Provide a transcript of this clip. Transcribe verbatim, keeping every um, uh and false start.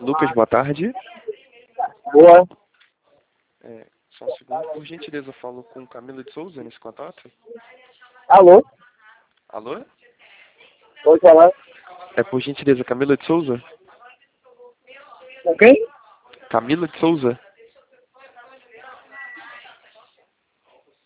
Lucas, boa tarde. Boa. É, só um segundo, por gentileza, eu falo com Camila de Souza nesse contato. Alô? Alô? Pode falar. É por gentileza, Camila de Souza? Com quem? Camila de Souza?